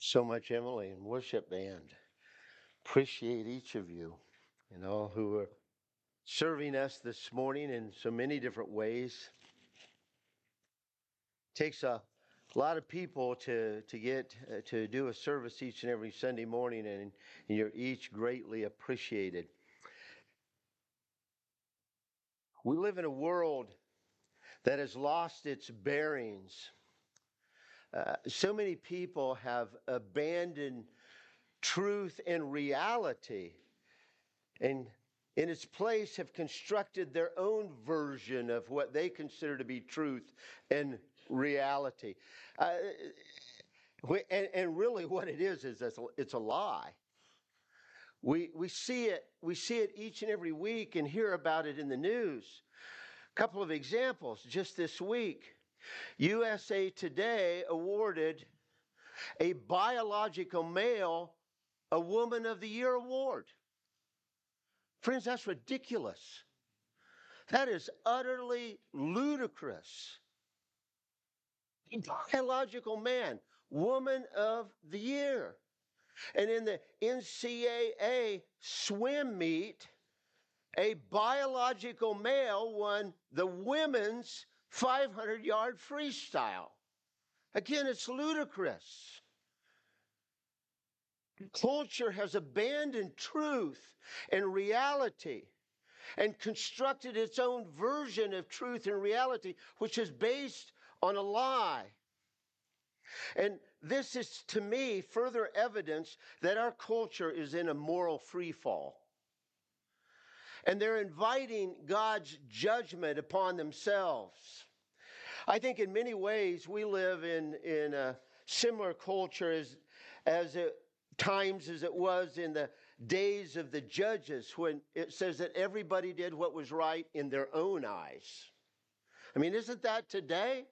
So much, Emily, and worship band. Appreciate each of you, who are serving us this morning in so many different ways. Takes a lot of people to get to do a service each and every Sunday morning, and you're each greatly appreciated. We live in a world that has lost its bearings. So many people have abandoned truth and reality, and in its place have constructed their own version of what they consider to be truth and reality. Uh, and really what it is it's a lie. We see it each and every week and hear about it in the news. A couple of examples just this week. USA Today awarded a biological male a Woman of the Year award. Friends, that's ridiculous. That is utterly ludicrous. Biological man, Woman of the Year. And in the NCAA swim meet, a biological male won the women's 500-yard freestyle. Again, it's ludicrous. Culture has abandoned truth and reality and constructed its own version of truth and reality, which is based on a lie. And this is, to me, further evidence that our culture is in a moral free fall. And they're inviting God's judgment upon themselves. I think in many ways we live in a similar culture as times as it was in the days of the judges, when it says that everybody did what was right in their own eyes. I mean, isn't that today?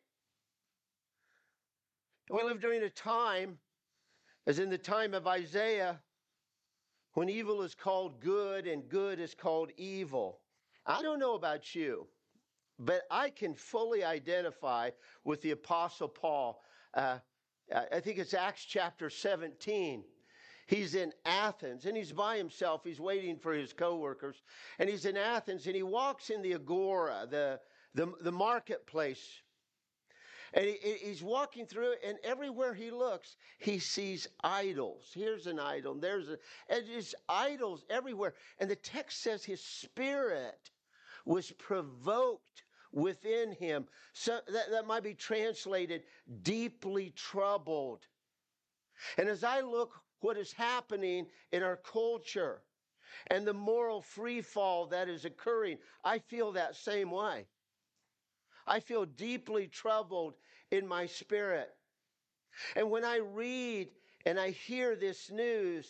We live during a time, as in the time of Isaiah, when evil is called good and good is called evil. I don't know about you, but I can fully identify with the Apostle Paul. I think it's Acts chapter 17. He's in Athens and he's by himself. He's waiting for his co-workers. And he's in Athens and he walks in the agora, the marketplace. And he's walking through it, and everywhere he looks, he sees idols. Here's an idol, and there's idols everywhere. And the text says his spirit was provoked within him. So that might be translated, deeply troubled. And as I look what is happening in our culture and the moral free fall that is occurring, I feel that same way. I feel deeply troubled in my spirit. And when I read and I hear this news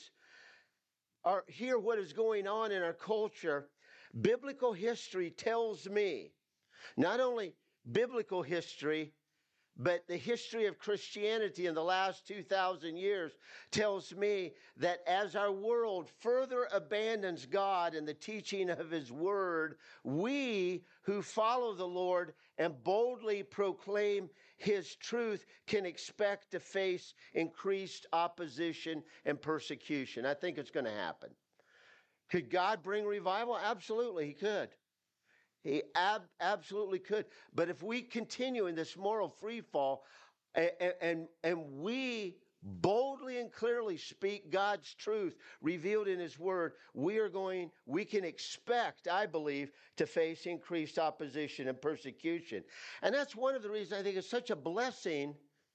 or hear what is going on in our culture, biblical history tells me, not only biblical history, but the history of Christianity in the last 2,000 years tells me that as our world further abandons God and the teaching of His Word, we who follow the Lord and boldly proclaim His truth can expect to face increased opposition and persecution. I think it's going to happen. Could God bring revival? Absolutely, He could. He absolutely could. But if we continue in this moral free fall and we boldly and clearly speak God's truth revealed in His Word, we can expect, I believe, to face increased opposition and persecution. And that's one of the reasons I think it's such a blessing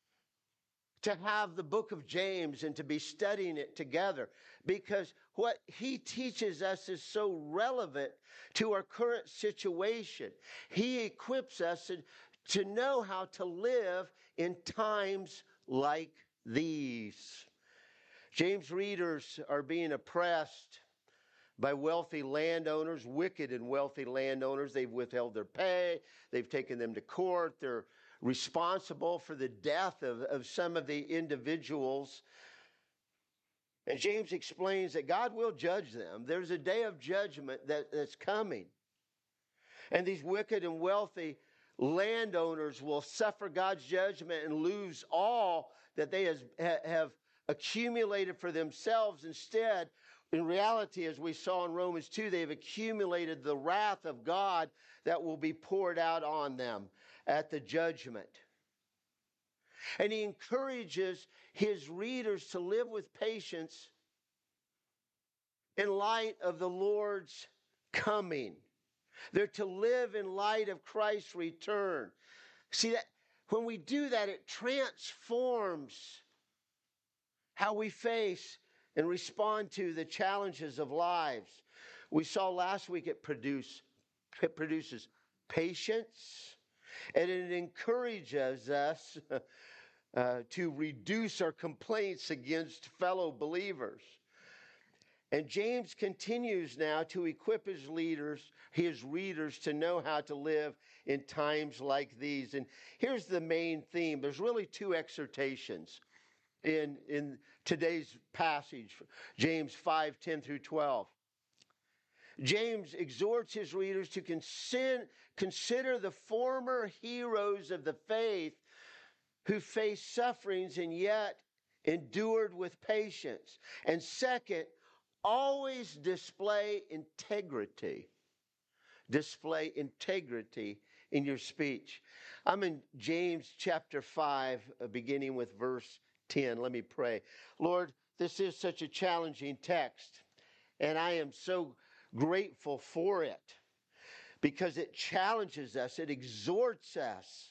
to have the book of James and to be studying it together, because what he teaches us is so relevant to our current situation. He equips us to know how to live in times like these. James readers are being oppressed by wealthy landowners, wicked and wealthy landowners. They've withheld their pay. They've taken them to court. They're responsible for the death of some of the individuals. And James explains that God will judge them. There's a day of judgment that's coming. And these wicked and wealthy landowners will suffer God's judgment and lose all that they have accumulated for themselves. Instead, in reality, as we saw in Romans 2, they've accumulated the wrath of God that will be poured out on them at the judgment. And he encourages his readers to live with patience in light of the Lord's coming. They're to live in light of Christ's return. See, that when we do that, it transforms how we face and respond to the challenges of lives. We saw last week it produces patience, and it encourages us to reduce our complaints against fellow believers. And James continues now to equip his readers to know how to live in times like these. And here's the main theme. There's really two exhortations in today's passage, James 5:10 through 12. James exhorts his readers to consider the former heroes of the faith who faced sufferings and yet endured with patience. And second, always display integrity. Display integrity in your speech. I'm in James chapter 5, beginning with verse 10. Let me pray. Lord, this is such a challenging text, and I am so grateful for it because it challenges us, it exhorts us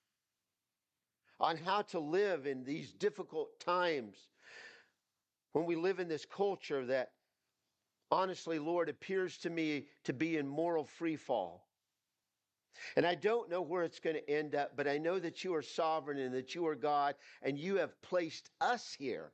on how to live in these difficult times when we live in this culture that, honestly, Lord, appears to me to be in moral free fall. And I don't know where it's going to end up, but I know that you are sovereign and that you are God, and you have placed us here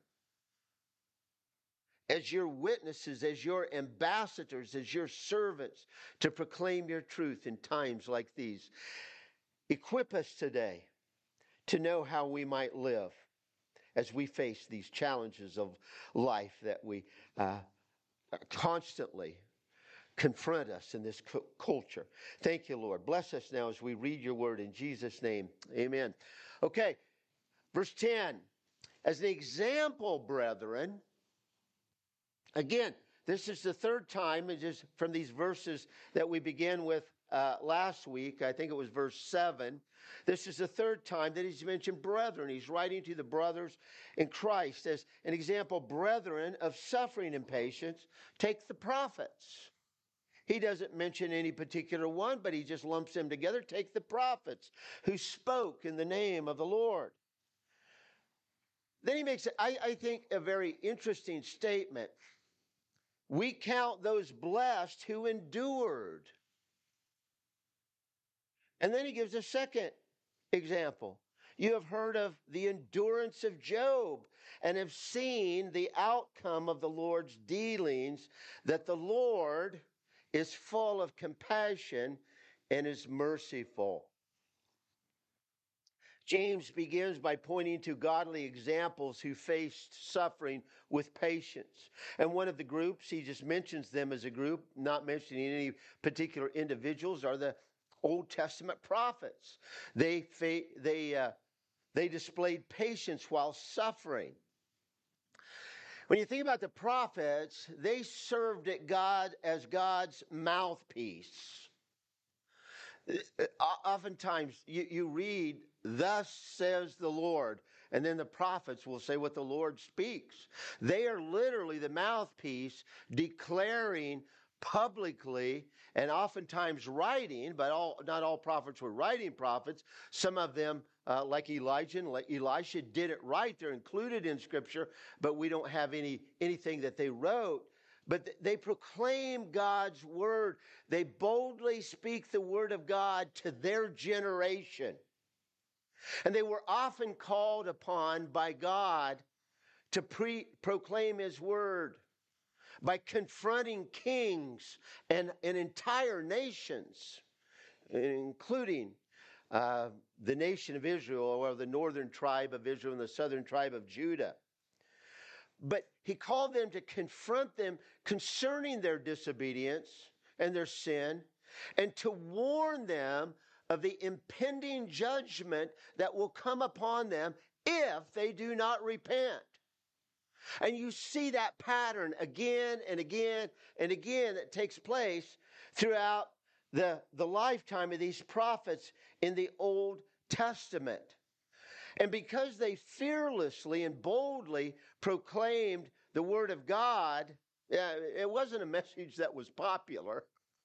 as your witnesses, as your ambassadors, as your servants to proclaim your truth in times like these. Equip us today to know how we might live as we face these challenges of life that we constantly confront us in this culture. Thank you, Lord. Bless us now as we read your word in Jesus' name. Amen. Okay, verse 10. As an example, brethren, again, this is the third time, just from these verses that we began with last week. I think it was verse 7. This is the third time that he's mentioned brethren. He's writing to the brothers in Christ as an example, brethren of suffering and patience. Take the prophets. He doesn't mention any particular one, but he just lumps them together. Take the prophets who spoke in the name of the Lord. Then he makes, I think, a very interesting statement. We count those blessed who endured. And then he gives a second example. You have heard of the endurance of Job and have seen the outcome of the Lord's dealings, that the Lord is full of compassion and is merciful. James begins by pointing to godly examples who faced suffering with patience. And one of the groups, he just mentions them as a group, not mentioning any particular individuals, are the Old Testament prophets. They displayed patience while suffering. When you think about the prophets, they served at God as God's mouthpiece. Oftentimes you read, thus says the Lord, and then the prophets will say what the Lord speaks. They are literally the mouthpiece declaring publicly and oftentimes writing, but not all prophets were writing prophets. Some of them, like Elijah and Elisha, did it right. They're included in Scripture, but we don't have anything that they wrote. But they proclaim God's word. They boldly speak the word of God to their generation. And they were often called upon by God to proclaim his word by confronting kings and entire nations, including the nation of Israel, or the northern tribe of Israel and the southern tribe of Judah. But he called them to confront them concerning their disobedience and their sin, and to warn them of the impending judgment that will come upon them if they do not repent. And you see that pattern again and again and again that takes place throughout the lifetime of these prophets in the Old Testament. And because they fearlessly and boldly proclaimed the Word of God, it wasn't a message that was popular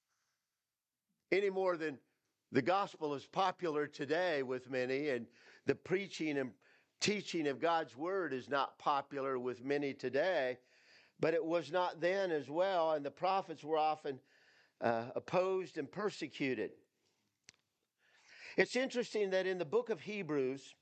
any more than the gospel is popular today with many, and the preaching and teaching of God's Word is not popular with many today, but it was not then as well, and the prophets were often opposed and persecuted. It's interesting that in the book of Hebrews,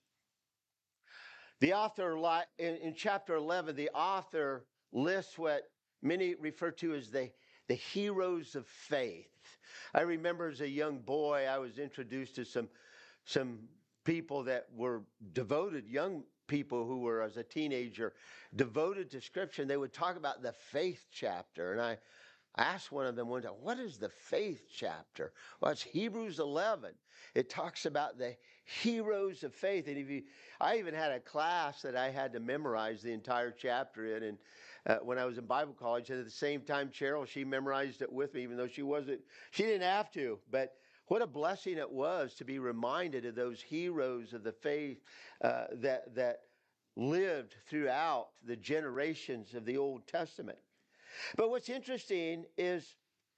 the author, in chapter 11, the author lists what many refer to as the heroes of faith. I remember as a young boy, I was introduced to some people that were devoted, young people who were, as a teenager, devoted to Scripture. And they would talk about the faith chapter. And I asked one of them one time, what is the faith chapter? Well, it's Hebrews 11. It talks about the heroes of faith. And I even had a class that I had to memorize the entire chapter in. And when I was in Bible college, and at the same time, Cheryl, she memorized it with me, even though she didn't have to. But what a blessing it was to be reminded of those heroes of the faith that lived throughout the generations of the Old Testament. But what's interesting is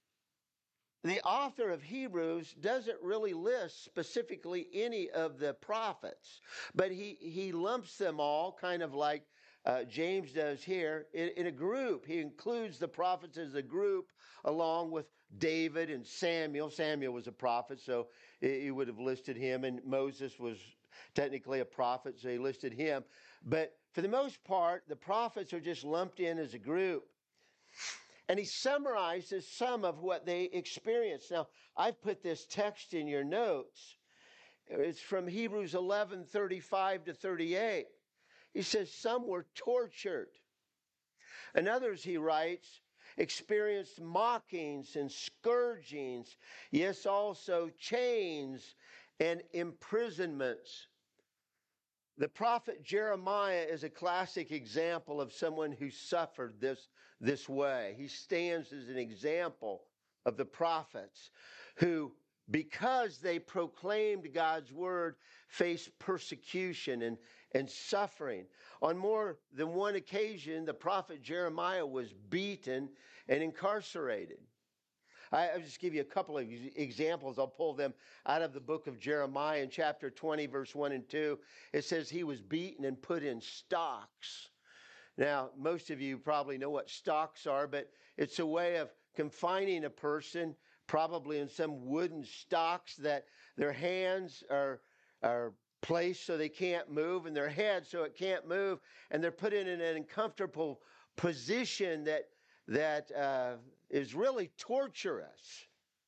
the author of Hebrews doesn't really list specifically any of the prophets, but he lumps them all, kind of like James does here, in a group. He includes the prophets as a group along with David and Samuel. Samuel was a prophet, so he would have listed him, and Moses was technically a prophet, so he listed him. But for the most part, the prophets are just lumped in as a group. And he summarizes some of what they experienced. Now, I've put this text in your notes. It's from Hebrews 11:35 to 38. He says some were tortured. And others, he writes, experienced mockings and scourgings. Yes, also chains and imprisonments. The prophet Jeremiah is a classic example of someone who suffered this way. He stands as an example of the prophets who, because they proclaimed God's word, faced persecution and suffering. On more than one occasion, the prophet Jeremiah was beaten and incarcerated. I'll just give you a couple of examples. I'll pull them out of the book of Jeremiah in chapter 20, verse 1 and 2. It says he was beaten and put in stocks. Now, most of you probably know what stocks are, but it's a way of confining a person, probably in some wooden stocks that their hands are placed so they can't move, and their head so it can't move, and they're put in an uncomfortable position that is really torturous.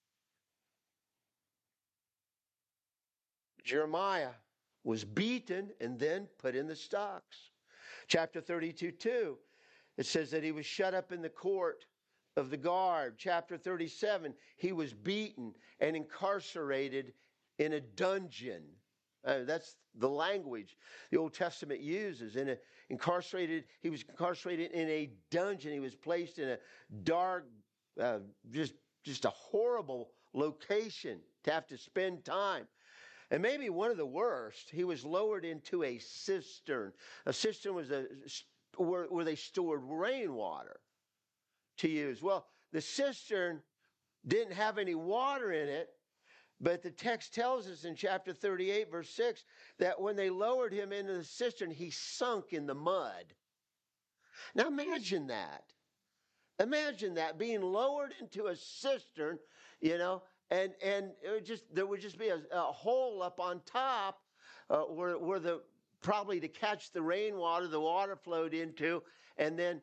Jeremiah was beaten and then put in the stocks. Chapter 32:2, it says that he was shut up in the court of the guard. Chapter 37, he was beaten and incarcerated in a dungeon. That's the language the Old Testament uses. He was incarcerated in a dungeon. He was placed in a dark, just a horrible location to have to spend time. And maybe one of the worst, he was lowered into a cistern. A cistern was where they stored rainwater to use. Well, the cistern didn't have any water in it, but the text tells us in chapter 38, verse 6, that when they lowered him into the cistern, he sunk in the mud. Now imagine that. Imagine that, being lowered into a cistern, and there would just be a hole up on top where probably to catch the rainwater, the water flowed into, and then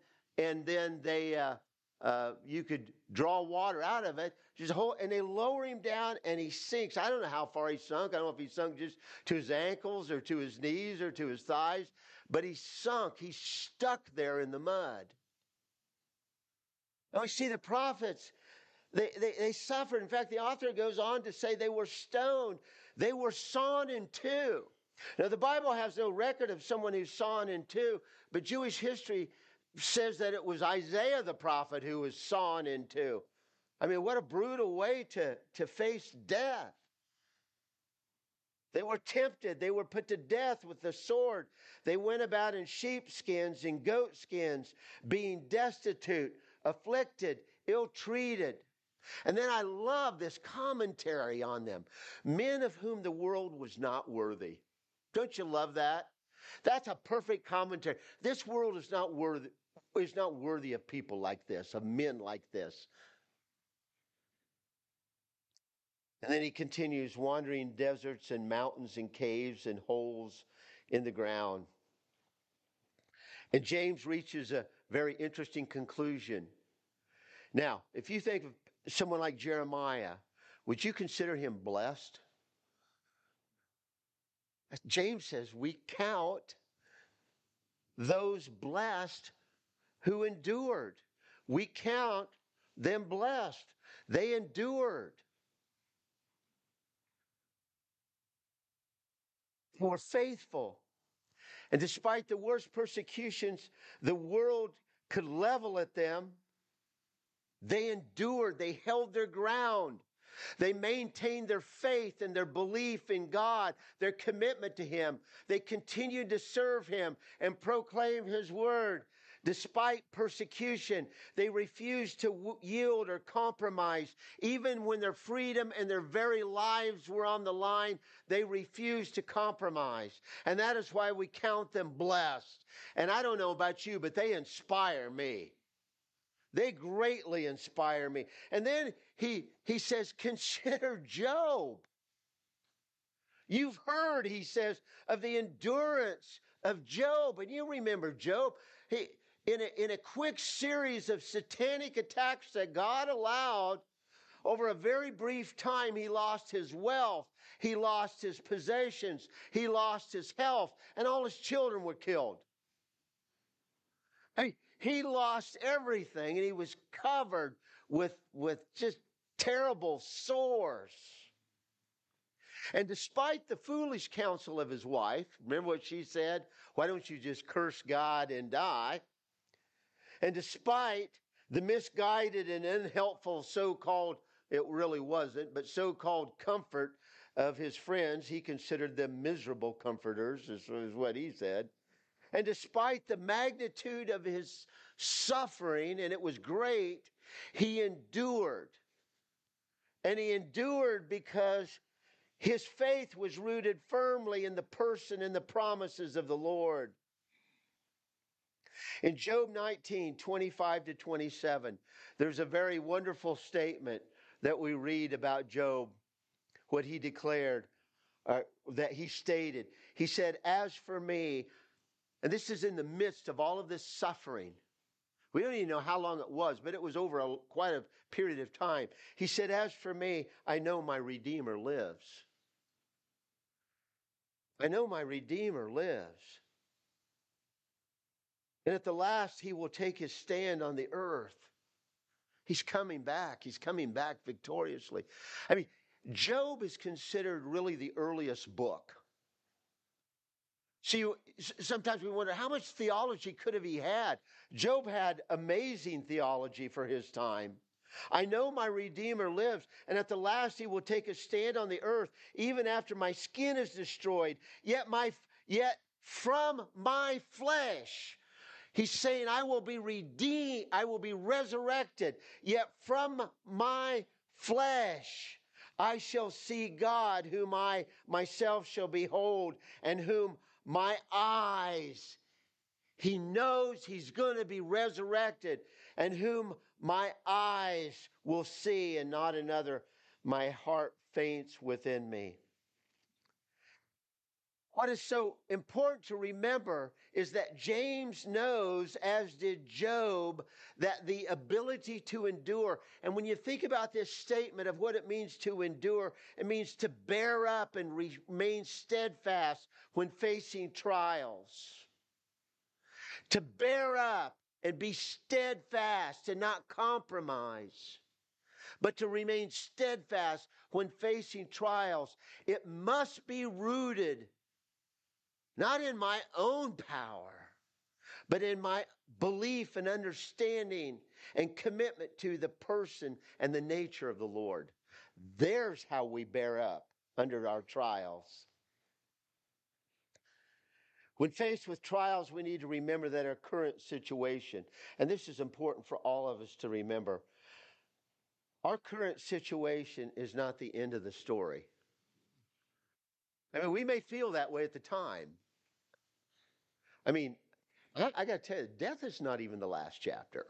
you could draw water out of it. And they lower him down, and he sinks. I don't know how far he sunk. I don't know if he sunk just to his ankles or to his knees or to his thighs, but he sunk. He's stuck there in the mud. Now we see the prophets. They suffered. In fact, the author goes on to say they were stoned. They were sawn in two. Now, the Bible has no record of someone who's sawn in two, but Jewish history says that it was Isaiah the prophet who was sawn in two. I mean, what a brutal way to face death. They were tempted. They were put to death with the sword. They went about in sheepskins and goatskins, being destitute, afflicted, ill-treated. And then I love this commentary on them. Men of whom the world was not worthy. Don't you love that? That's a perfect commentary. This world is not worthy of people like this, of men like this. And then he continues wandering deserts and mountains and caves and holes in the ground. And James reaches a very interesting conclusion. Now, if you think of someone like Jeremiah, would you consider him blessed? James says we count those blessed who endured. We count them blessed. They endured. Were faithful. And despite the worst persecutions the world could level at them, they endured. They held their ground. They maintained their faith and their belief in God, their commitment to Him. They continued to serve Him and proclaim His word. Despite persecution, they refused to yield or compromise. Even when their freedom and their very lives were on the line, they refused to compromise. And that is why we count them blessed. And I don't know about you, but they inspire me. They greatly inspire me. And then he says, consider Job. You've heard, he says, of the endurance of Job. And you remember Job. In a quick series of satanic attacks that God allowed, over a very brief time, he lost his wealth, he lost his possessions, he lost his health, and all his children were killed. He lost everything, and he was covered with just terrible sores. And despite the foolish counsel of his wife, remember what she said? Why don't you just curse God and die? And despite the misguided and unhelpful so-called, it really wasn't, but so-called comfort of his friends, he considered them miserable comforters, is what he said. And despite the magnitude of his suffering, and it was great, he endured. And he endured because his faith was rooted firmly in the person and the promises of the Lord. In Job 19, 25 to 27, there's a very wonderful statement that we read about Job, what he declared, that he stated. He said, as for me, and this is in the midst of all of this suffering. We don't even know how long it was, but it was over quite a period of time. He said, as for me, I know my Redeemer lives. I know my Redeemer lives. And at the last, he will take his stand on the earth. He's coming back. He's coming back victoriously. I mean, Job is considered really the earliest book. See, sometimes we wonder how much theology could have he had? Job had amazing theology for his time. I know my Redeemer lives, and at the last he will take a stand on the earth, even after my skin is destroyed. Yet from my flesh, he's saying, I will be redeemed, I will be resurrected. Yet from my flesh, I shall see God, whom I myself shall behold, and whom my eyes, he knows he's going to be resurrected, and whom my eyes will see, and not another. My heart faints within me. What is so important to remember is that James knows, as did Job, that the ability to endure, and when you think about this statement of what it means to endure, it means to bear up and remain steadfast when facing trials. To bear up and be steadfast and not compromise, but to remain steadfast when facing trials. It must be rooted not in my own power, but in my belief and understanding and commitment to the person and the nature of the Lord. There's how we bear up under our trials. When faced with trials, we need to remember that our current situation, and this is important for all of us to remember, our current situation is not the end of the story. I mean, we may feel that way at the time. I mean, I got to tell you, death is not even the last chapter.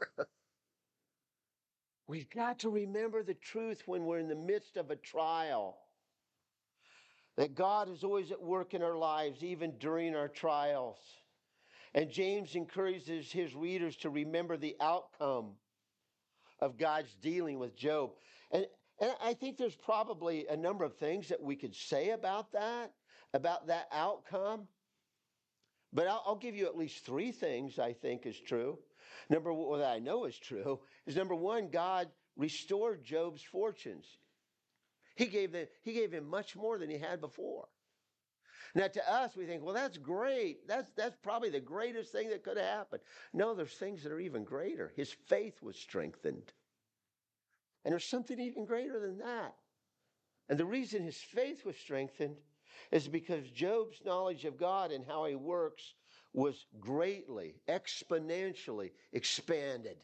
We've got to remember the truth when we're in the midst of a trial. That God is always at work in our lives, even during our trials. And James encourages his readers to remember the outcome of God's dealing with Job. And I think there's probably a number of things that we could say about that outcome. But I'll give you at least three things I think is true. Number one, that I know is true, is number one, God restored Job's fortunes. He gave him much more than he had before. Now, to us, we think, well, that's great. That's probably the greatest thing that could have happened. No, there's things that are even greater. His faith was strengthened. And there's something even greater than that. And the reason his faith was strengthened is because Job's knowledge of God and how he works was greatly, exponentially expanded.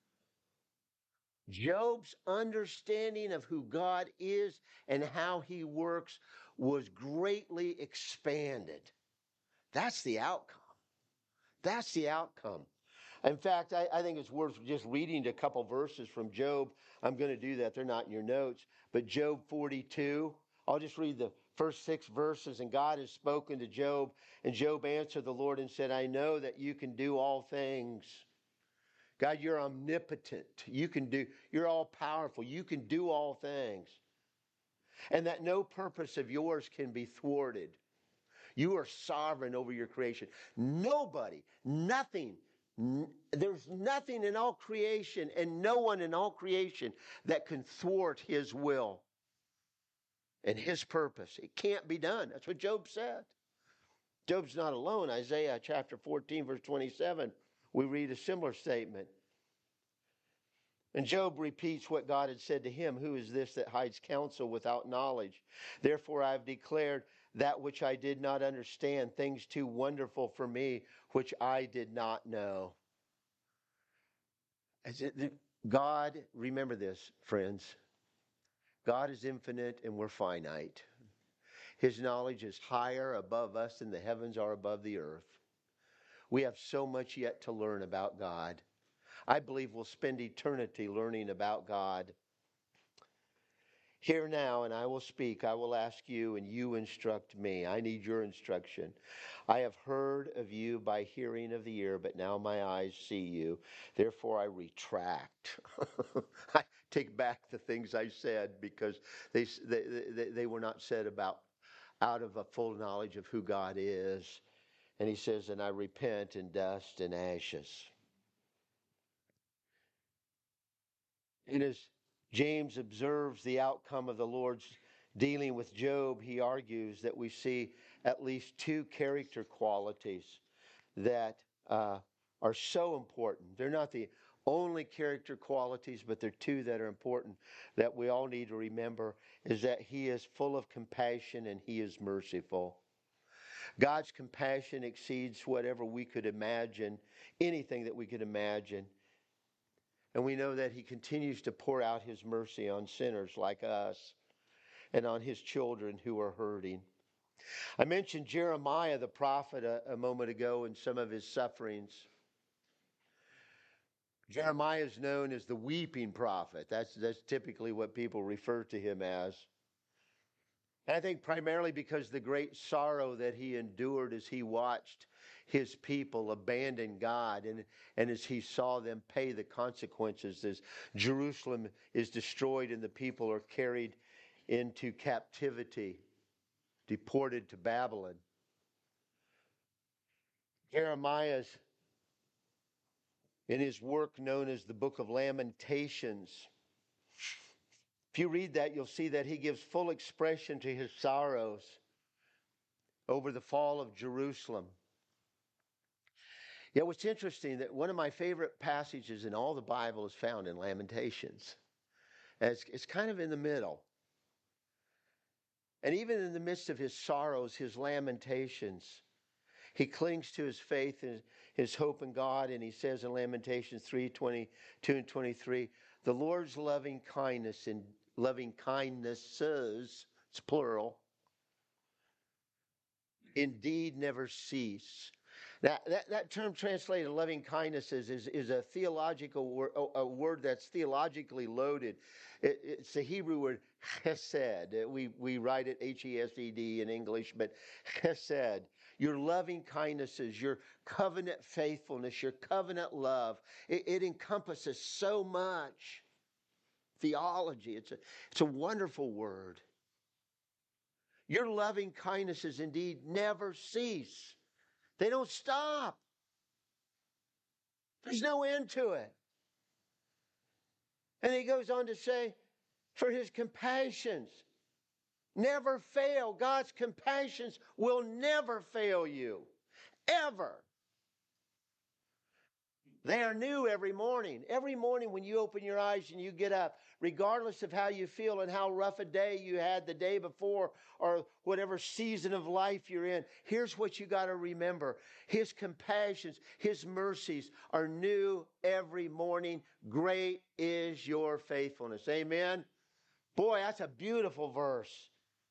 Job's understanding of who God is and how he works was greatly expanded. That's the outcome. That's the outcome. In fact, I think it's worth just reading a couple verses from Job. I'm going to do that. They're not in your notes. But Job 42, I'll just read the first 6 verses. And God has spoken to Job. And Job answered the Lord and said, I know that you can do all things. God, you're omnipotent. You're all powerful. You can do all things. And that no purpose of yours can be thwarted. You are sovereign over your creation. Nobody, nothing, there's nothing in all creation and no one in all creation that can thwart his will and his purpose. It can't be done. That's what Job said. Job's not alone. Isaiah chapter 14, verse 27, we read a similar statement. And Job repeats what God had said to him. Who is this that hides counsel without knowledge? Therefore I have declared that which I did not understand, things too wonderful for me, which I did not know. God, remember this, friends. God is infinite and we're finite. His knowledge is higher above us than the heavens are above the earth. We have so much yet to learn about God. I believe we'll spend eternity learning about God. Hear now, and I will speak. I will ask you, and you instruct me. I need your instruction. I have heard of you by hearing of the ear, but now my eyes see you. Therefore, I retract. I take back the things I said because they were not said out of a full knowledge of who God is. And he says, and I repent in dust and ashes. And as James observes the outcome of the Lord's dealing with Job, he argues that we see at least 2 character qualities that are so important. They're not the only character qualities, but they're 2 that are important that we all need to remember, is that he is full of compassion and he is merciful. God's compassion exceeds whatever we could imagine, anything that we could imagine. And we know that he continues to pour out his mercy on sinners like us and on his children who are hurting. I mentioned Jeremiah the prophet a moment ago and some of his sufferings. Jeremiah is known as the weeping prophet. That's typically what people refer to him as. And I think primarily because the great sorrow that he endured as he watched his people abandon God and as he saw them pay the consequences as Jerusalem is destroyed and the people are carried into captivity, deported to Babylon. Jeremiah's, in his work known as the Book of Lamentations, if you read that, you'll see that he gives full expression to his sorrows over the fall of Jerusalem. Yeah, what's interesting that one of my favorite passages in all the Bible is found in Lamentations. And it's kind of in the middle. And even in the midst of his sorrows, his lamentations, he clings to his faith and his hope in God. And he says in Lamentations 3:22 and 23, the Lord's loving kindness and loving kindnesses, it's plural, indeed never cease. Now, that term translated loving kindnesses is a theological word, a word that's theologically loaded. It's the Hebrew word chesed. We write it H-E-S-E-D in English, but chesed. Your loving kindnesses, your covenant faithfulness, your covenant love. It encompasses so much theology. It's a wonderful word. Your loving kindnesses indeed never cease. They don't stop. There's no end to it. And he goes on to say, for his compassions never fail. God's compassions will never fail you, ever. They are new every morning. Every morning when you open your eyes and you get up, regardless of how you feel and how rough a day you had the day before or whatever season of life you're in, here's what you got to remember. His compassions, his mercies are new every morning. Great is your faithfulness. Amen. Boy, that's a beautiful verse.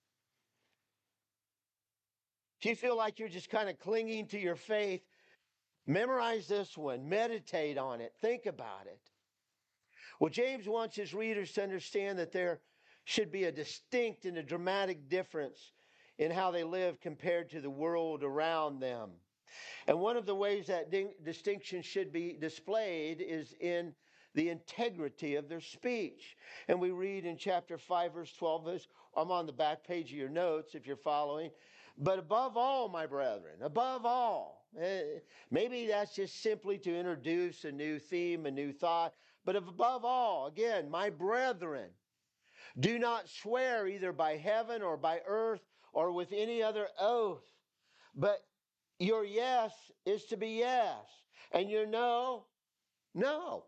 If you feel like you're just kind of clinging to your faith, memorize this one, meditate on it, think about it. Well, James wants his readers to understand that there should be a distinct and a dramatic difference in how they live compared to the world around them. And one of the ways that distinction should be displayed is in the integrity of their speech. And we read in chapter 5, verse 12, I'm on the back page of your notes if you're following. But above all, my brethren, above all, maybe that's just simply to introduce a new theme, a new thought. But above all, again, my brethren, do not swear either by heaven or by earth or with any other oath. But your yes is to be yes, and your no, no.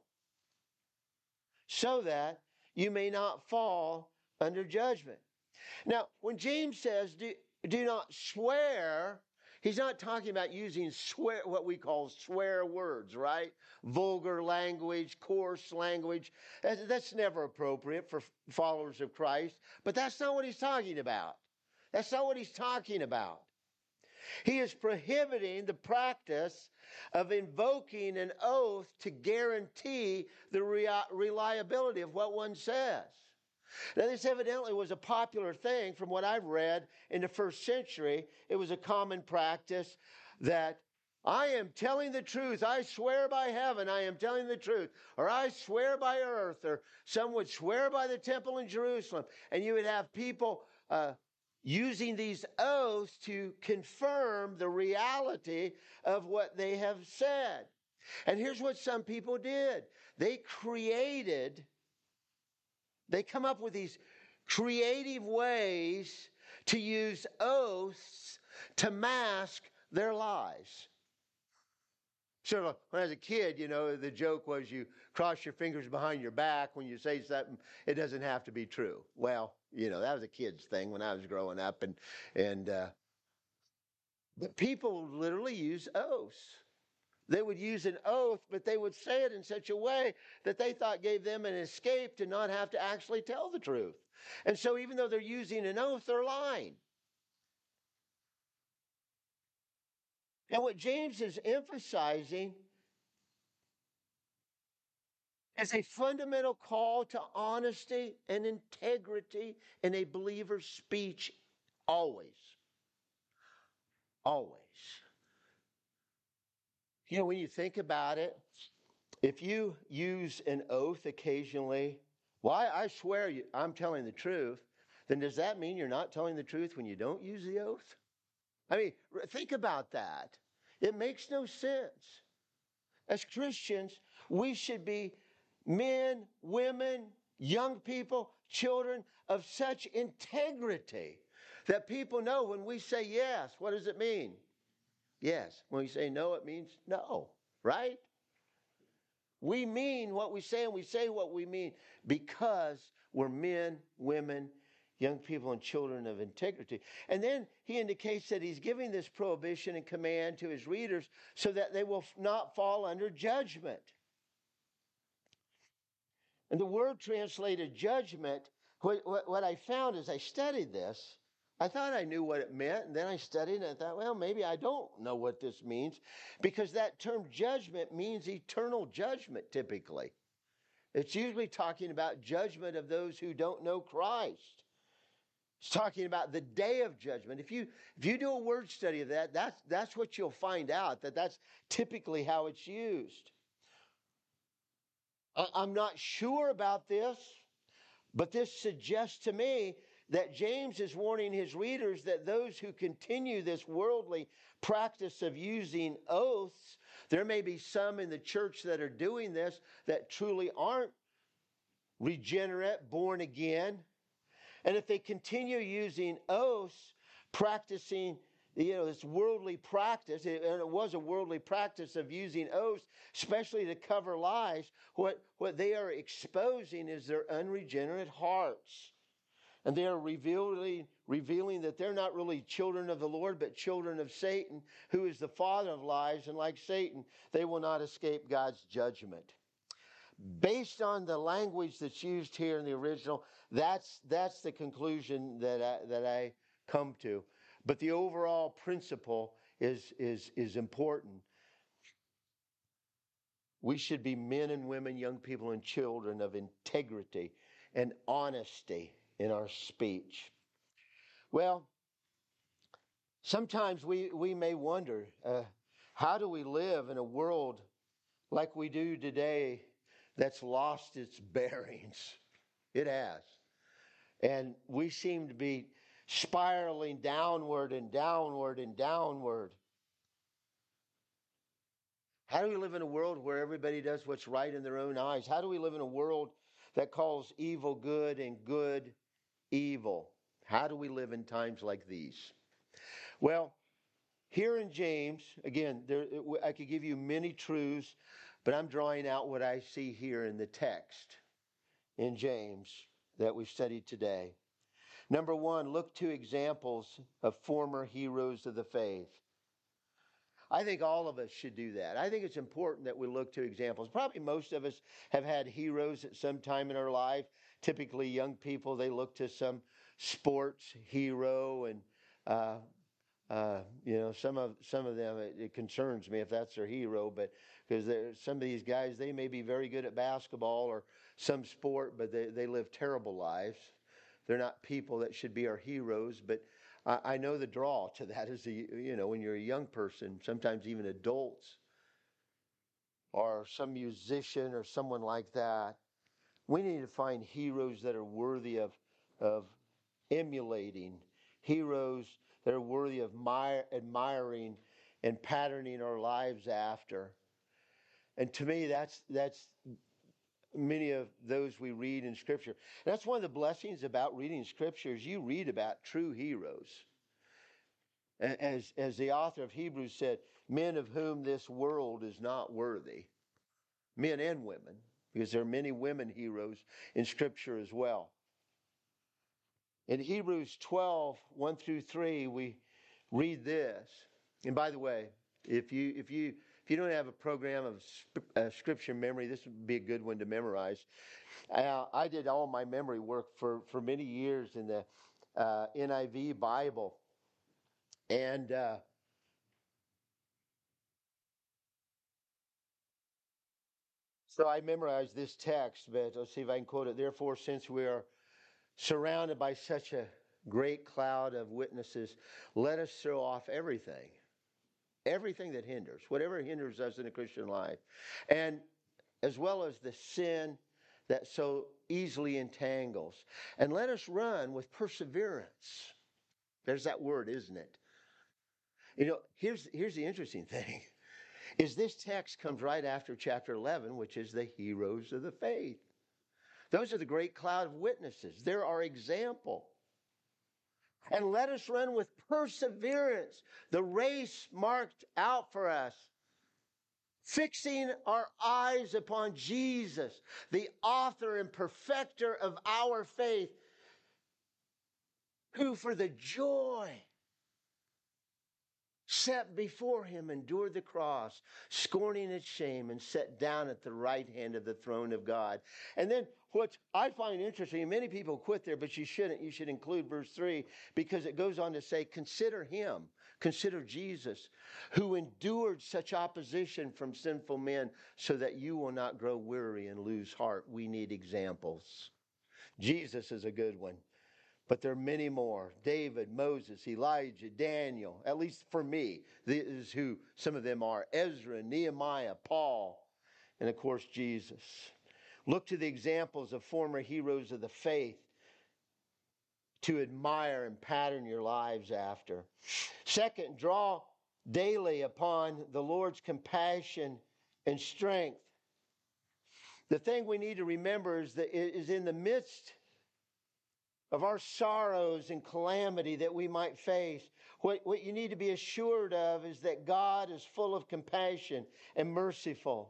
So that you may not fall under judgment. Now, when James says, do not swear, he's not talking about using what we call swear words, right? Vulgar language, coarse language. That's never appropriate for followers of Christ. But that's not what he's talking about. That's not what he's talking about. He is prohibiting the practice of invoking an oath to guarantee the reliability of what one says. Now, this evidently was a popular thing from what I've read in the first century. It was a common practice that I am telling the truth. I swear by heaven, I am telling the truth. Or I swear by earth. Or some would swear by the temple in Jerusalem. And you would have people using these oaths to confirm the reality of what they have said. And here's what some people did. They come up with these creative ways to use oaths to mask their lies. So when I was a kid, the joke was you cross your fingers behind your back when you say something, it doesn't have to be true. Well, that was a kid's thing when I was growing up. But people literally use oaths. They would use an oath, but they would say it in such a way that they thought gave them an escape to not have to actually tell the truth. And so even though they're using an oath, they're lying. And what James is emphasizing is a fundamental call to honesty and integrity in a believer's speech always. Always. When you think about it, if you use an oath occasionally, I swear I'm telling the truth, then does that mean you're not telling the truth when you don't use the oath? I mean, think about that. It makes no sense. As Christians, we should be men, women, young people, children of such integrity that people know when we say yes, what does it mean? Yes. When we say no, it means no. right? We mean what we say, and we say what we mean because we're men, women, young people, and children of integrity. And then he indicates that he's giving this prohibition and command to his readers so that they will not fall under judgment. And the word translated judgment, what I found as I studied this, I thought I knew what it meant, and then I studied and I thought, well, maybe I don't know what this means, because that term judgment means eternal judgment typically. It's usually talking about judgment of those who don't know Christ. It's talking about the day of judgment. If you do a word study of that, that's what you'll find out, that's typically how it's used. I'm not sure about this, but this suggests to me that James is warning his readers that those who continue this worldly practice of using oaths, there may be some in the church that are doing this that truly aren't regenerate, born again. And if they continue using oaths, practicing, this worldly practice, and it was a worldly practice of using oaths, especially to cover lies, what they are exposing is their unregenerate hearts. And they are revealing that they're not really children of the Lord, but children of Satan, who is the father of lies. And like Satan, they will not escape God's judgment. Based on the language that's used here in the original, that's the conclusion that I come to. But the overall principle is important. We should be men and women, young people and children of integrity and honesty in our speech. Well, sometimes we may wonder, how do we live in a world like we do today that's lost its bearings? It has. And we seem to be spiraling downward and downward and downward. How do we live in a world where everybody does what's right in their own eyes? How do we live in a world that calls evil good and good evil? How do we live in times like these? Well, here in James, again, I could give you many truths, but I'm drawing out what I see here in the text in James that we've studied today. Number one, look to examples of former heroes of the faith. I think all of us should do that. I think it's important that we look to examples. Probably most of us have had heroes at some time in our life. Typically, young people, they look to some sports hero, and some of them, it concerns me if that's their hero, but because some of these guys, they may be very good at basketball or some sport, but they live terrible lives. They're not people that should be our heroes, but I know the draw to that is when you're a young person, sometimes even adults, or some musician or someone like that. We need to find heroes that are worthy of emulating, heroes that are worthy of admiring and patterning our lives after. And to me, that's many of those we read in Scripture. And that's one of the blessings about reading Scripture is you read about true heroes. As the author of Hebrews said, men of whom this world is not worthy. Men and women, because there are many women heroes in Scripture as well. In Hebrews 12, 1 through 3, we read this. And by the way, if you don't have a program of Scripture memory, this would be a good one to memorize. I did all my memory work for many years in the NIV Bible. And so I memorized this text, but let's see if I can quote it. Therefore, since we are surrounded by such a great cloud of witnesses, let us throw off everything that hinders, whatever hinders us in a Christian life, and as well as the sin that so easily entangles. And let us run with perseverance. There's that word, isn't it? Here's the interesting thing, is this text comes right after chapter 11, which is the heroes of the faith. Those are the great cloud of witnesses. They're our example. And let us run with perseverance the race marked out for us. Fixing our eyes upon Jesus, the author and perfecter of our faith, who for the joy set before him endured the cross, scorning its shame, and sat down at the right hand of the throne of God. And then what I find interesting, and many people quit there, but you shouldn't. You should include verse 3, because it goes on to say, consider him, consider Jesus, who endured such opposition from sinful men, so that you will not grow weary and lose heart. We need examples. Jesus is a good one. But there are many more. David, Moses, Elijah, Daniel, at least for me, this is who some of them are. Ezra, Nehemiah, Paul, and of course Jesus. Look to the examples of former heroes of the faith to admire and pattern your lives after. Second, draw daily upon the Lord's compassion and strength. The thing we need to remember is that it is in the midst of our sorrows and calamity that we might face, what you need to be assured of is that God is full of compassion and merciful.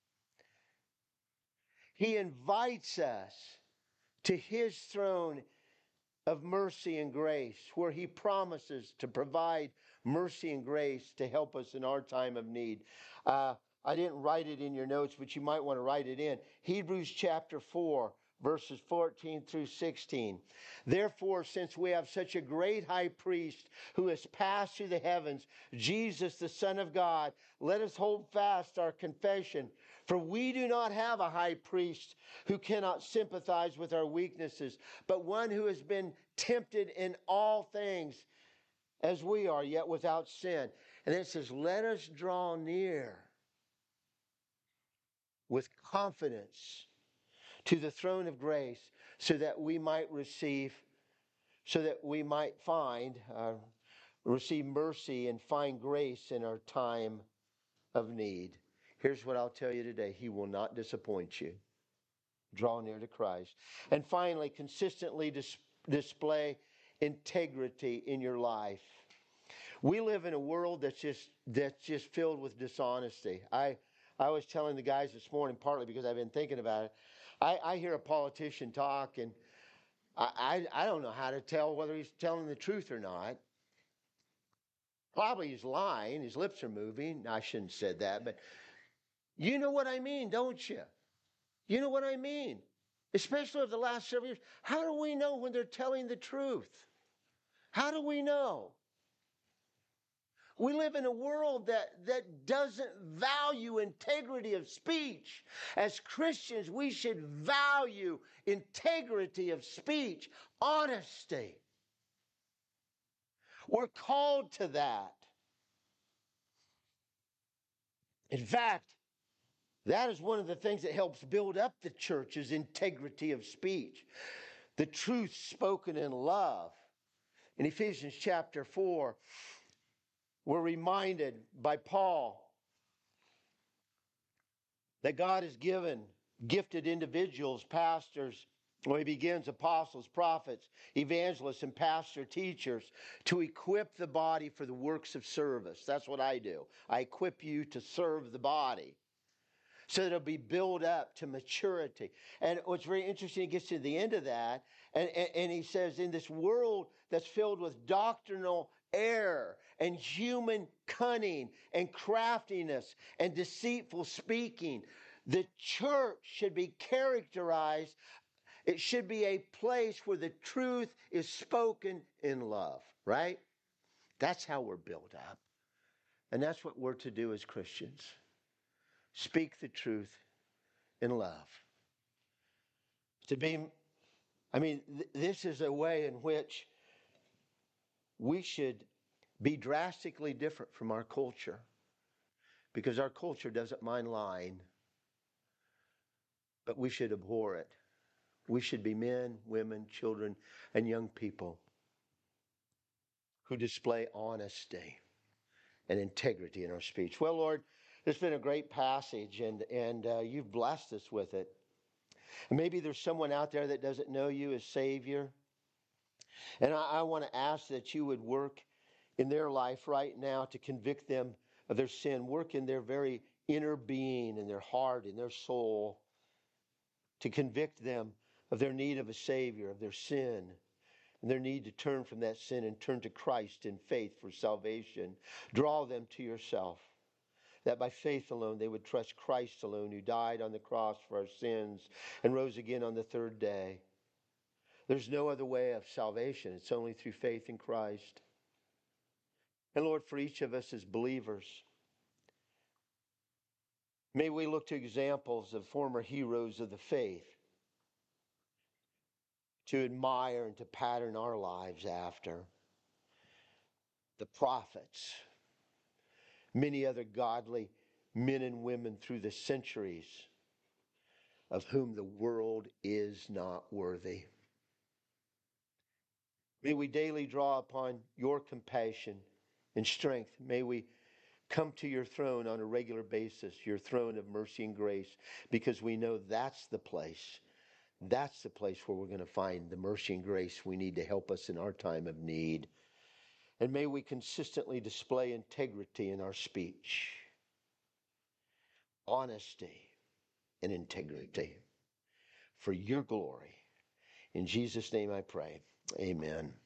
He invites us to his throne of mercy and grace, where he promises to provide mercy and grace to help us in our time of need. I didn't write it in your notes, but you might want to write it in. Hebrews chapter 4, verses 14 through 16. Therefore, since we have such a great high priest who has passed through the heavens, Jesus, the Son of God, let us hold fast our confession. For we do not have a high priest who cannot sympathize with our weaknesses, but one who has been tempted in all things as we are, yet without sin. And it says, let us draw near with confidence to the throne of grace, so that we might receive mercy and find grace in our time of need. Here's what I'll tell you today. He will not disappoint you. Draw near to Christ. And finally, consistently display integrity in your life. We live in a world that's just filled with dishonesty. I was telling the guys this morning, partly because I've been thinking about it. I hear a politician talk, and I don't know how to tell whether he's telling the truth or not. Probably he's lying. His lips are moving. I shouldn't have said that, but you know what I mean, don't you? You know what I mean? Especially over the last several years. How do we know when they're telling the truth? How do we know? We live in a world that doesn't value integrity of speech. As Christians, we should value integrity of speech, honesty. We're called to that. In fact, that is one of the things that helps build up the church, is integrity of speech. The truth spoken in love. In Ephesians chapter 4, we're reminded by Paul that God has given gifted individuals, pastors, he begins apostles, prophets, evangelists, and pastor teachers to equip the body for the works of service. That's what I do. I equip you to serve the body so that it'll be built up to maturity. And what's very interesting, he gets to the end of that, and he says, in this world that's filled with doctrinal error and human cunning and craftiness and deceitful speaking, the church should be characterized. It should be a place where the truth is spoken in love, right? That's how we're built up. And that's what we're to do as Christians. Speak the truth in love. This is a way in which we should be drastically different from our culture, because our culture doesn't mind lying, but we should abhor it. We should be men, women, children, and young people who display honesty and integrity in our speech. Well, Lord, it's been a great passage, and you've blessed us with it. And maybe there's someone out there that doesn't know you as Savior. And I want to ask that you would work in their life right now to convict them of their sin. Work in their very inner being and their heart and their soul, to convict them of their need of a Savior, of their sin, and their need to turn from that sin and turn to Christ in faith for salvation. Draw them to yourself, that by faith alone they would trust Christ alone, who died on the cross for our sins and rose again on the third day. There's no other way of salvation. It's only through faith in Christ. And Lord, for each of us as believers, may we look to examples of former heroes of the faith to admire and to pattern our lives after. The prophets, many other godly men and women through the centuries, of whom the world is not worthy. May we daily draw upon your compassion and strength. May we come to your throne on a regular basis, your throne of mercy and grace, because we know that's the place. That's the place where we're going to find the mercy and grace we need to help us in our time of need. And may we consistently display integrity in our speech, honesty and integrity for your glory. In Jesus' name I pray. Amen.